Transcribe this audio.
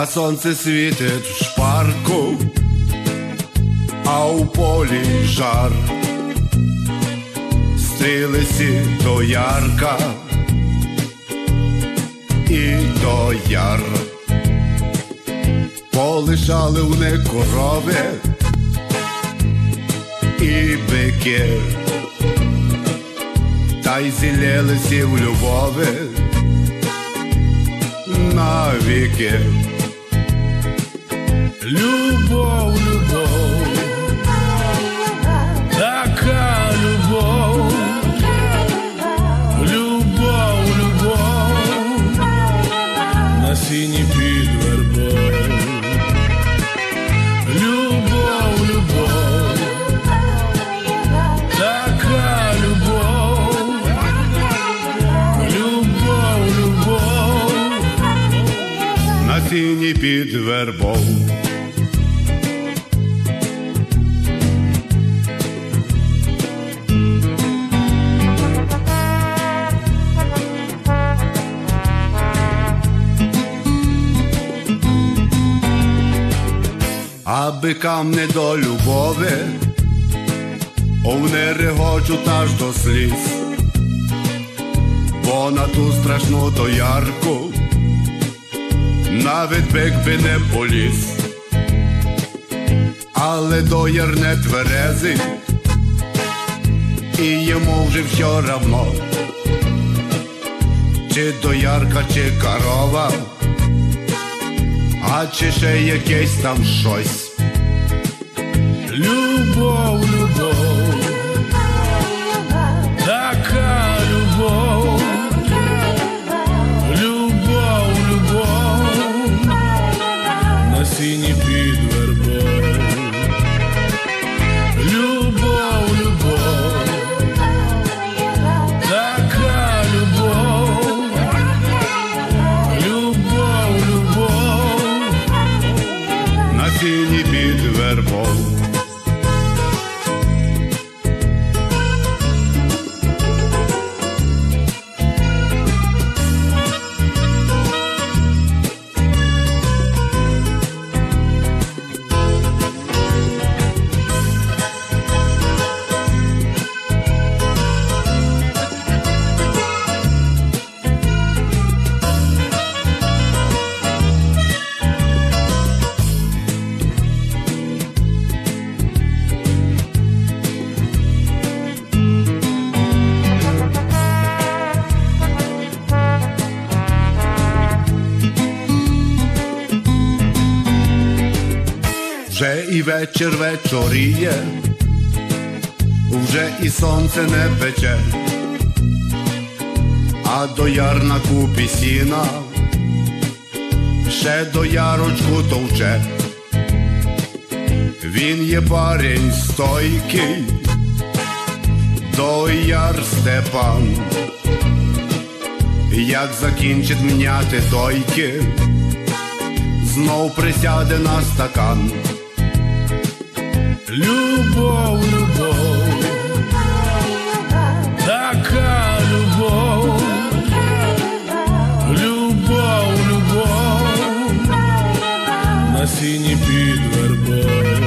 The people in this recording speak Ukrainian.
А сонце світить в шпарку, а у полі жар. Стріли сі до ярка і до яр. Полишали вони корови і бики, та й зілелися в любові навіки. Любов, любов, така любов, любов, любов, на сіні під вербою. Любов, любов, така любов, любов, любов, на сіні під вербою. А бикам не до любові, вони регочуть аж до сліз, бо на ту страшну доярку навіть бик би не поліз. Але дояр не тверезий, і йому вже все равно, чи доярка, чи корова, а чи ще якесь там щось. Любов, любов, така любов, любов, любов, на сіні під вербою. Любов, любов, така любов, любов, любов, на сіні під вербою. Вже і вечір вечоріє, вже і сонце не пече, а дояр на купі сіна ще доярочку товче. Він є парень стойкий, дояр Степан. Як закінчить мняти дойки, знов присяде на стакан. Любов, любов, така любов, любов, любов, на сіні під вербою.